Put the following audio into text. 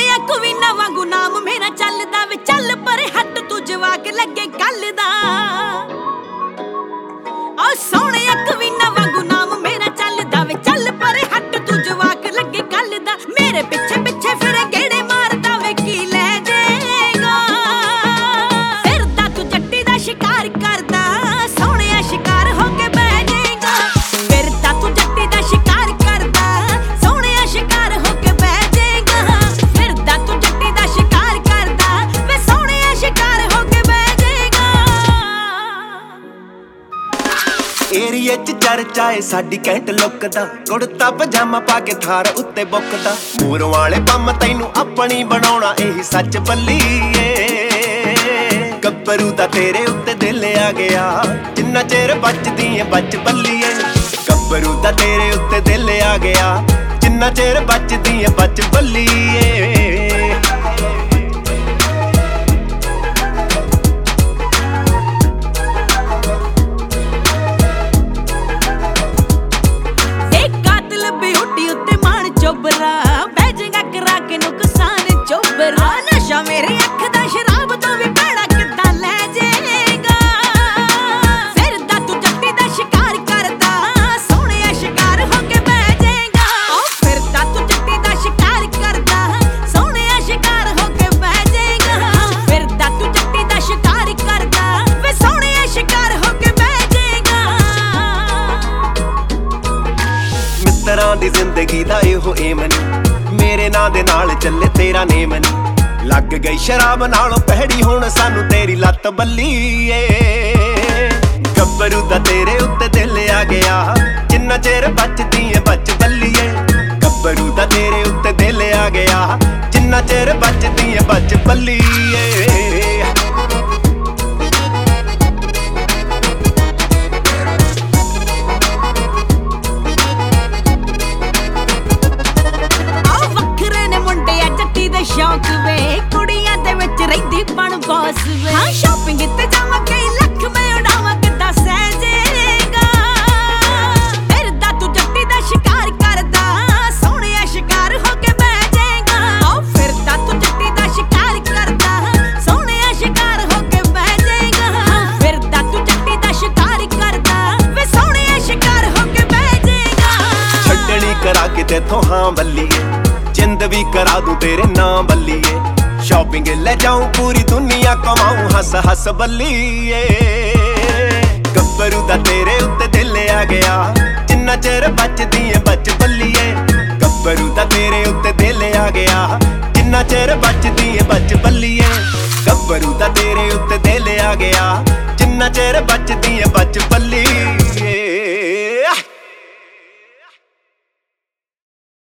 सोहणिया कवीना वांगू नाम मेरा चलदा वे चल पर हट तू जवाक लगे गल दा ओ सोहणिया कवीना वांगू नाम मेरा चलदा वे चल पर हट तू जवाक लगे गल दा मेरे पिछे पिछे फिरे गेड़े मारदा वे की ले जाएगा फिरदा तू जट्टी दा शिकार करदा सोहणिया शिकार होके बह जाएगा फिरदा तू जट्टी दा शिकार करदा सोहणिया शिकार होके बह जाएगा फिरदा तू जट्टी दा शिकार करदा वे सोहणिया शिकार होके बह जाएगा ਏਰੀਏ ਚ ਚਰਚਾ ਏ ਸਾਡੀ ਕੈਂਟ ਲੁੱਕ ਦਾ ਕੁੜਤਾ ਪਜਾਮਾ ਪਾ ਕੇ ਥਾਰ ਉੱਤੇ ਬੁੱਕਦਾ ਮੂਰੋਂ ਵਾਲੇ ਪੰਮ ਤੈਨੂੰ ਆਪਣੀ ਬਣਾਉਣਾ ਇਹੀ ਸੱਚ ਬੱਲੀਏ ਗੱਭਰੂ ਦਾ ਤੇਰੇ ਉੱਤੇ ਦਿਲ ਆ ਗਿਆ ਜਿੰਨਾ ਚਿਰ ਬਚਦੀ ਏ ਬਚ ਬੱਲੀਏ ਗੱਭਰੂ ਦਾ ਤੇਰੇ ਉੱਤੇ ਦਿਲ ਆ ਗਿਆ ਜਿੰਨਾ ਚਿਰ ਬਚਦੀ ਏ ਬਚ ਬੱਲੀਏ चोबरा बैजेगा करा के नुकसान चोबरा नशा मेरी अख दा शराब तो भी बड़ा किदा ले जाएगा फिरदा तू जट्टी दा शिकार करदा सोहणिया शिकार होके बह जाएगा ओ फिरदा तू जट्टी दा शिकार करदा सोहणिया शिकार होके बह जाएगा फिरदा तू जट्टी दा शिकार करदा वे सोहणिया शिकार होके बह जाएगा मित्तरां दी जिंदगी दा ਇਹੋ ਏਮ ਨੀ ਮੇਰੇ ਨਾਂ ਦੇ ਨਾਲ ਚੱਲੇ ਤੇਰਾ ਨੇਮ ਨੀ ਲੱਗ ਗਈ ਸ਼ਰਾਬ ਨਾਲੋਂ ਪਹਿੜੀ ਹੁਣ ਸਾਨੂੰ ਤੇਰੀ ਲੱਤ ਬੱਲੀਏ ਗੱਭਰੂ ਦਾ ਤੇਰੇ ਉੱਤੇ ਦਿਲ ਆ ਗਿਆ ਜਿੰਨਾ ਚਿਰ ਬਚਦੀ ਏ ਬਚ ਬੱਲੀਏ ਗੱਭਰੂ ਦਾ ਤੇਰੇ ਉੱਤੇ ਦਿਲ ਆ ਗਿਆ ਜਿੰਨਾ ਚਿਰ ਬਚਦੀ ਏ ਬਚ ਬੱਲੀਏ शौक वे कुड़ियां दे विच रहिंदी बण बॉस वे हां शॉपिंग ते जावां कई लख मैं उड़ावां किदा सहजेगा फिरदा तू जट्टी दा शिकार करदा सोहणिया शिकार होके बह जाएगा ओ फिरदा तू जट्टी दा शिकार करदा सोहणिया शिकार होके बह जाएगा फिरदा तू जट्टी दा शिकार करदा वे सोहणिया शिकार होके बह जाएगा छड्डनी करा के तेथों हां बल्लीए जिंद भी करा दूं तेरे नाम बल्लीए शॉपिंग ले जाऊं पूरी दुनिया कमाऊं हस हस बल्लीए ਗੱਭਰੂ ਦਾ ਤੇਰੇ ਉੱਤੇ ਦਿਲ ਆ ਗਿਆ ਜਿੰਨਾ ਚਿਰ ਬਚਦੀ ਏ ਬਚ ਬੱਲੀਏ ਗੱਭਰੂ ਦਾ ਤੇਰੇ ਉੱਤੇ ਦਿਲ ਆ ਗਿਆ ਜਿੰਨਾ ਚਿਰ ਬਚਦੀ ਏ ਬਚ ਬੱਲੀਏ ਗੱਭਰੂ ਦਾ ਤੇਰੇ ਉੱਤੇ ਦਿਲ ਆ ਗਿਆ ਜਿੰਨਾ ਚਿਰ ਬਚਦੀ ਏ ਬਚ ਬੱਲੀਏ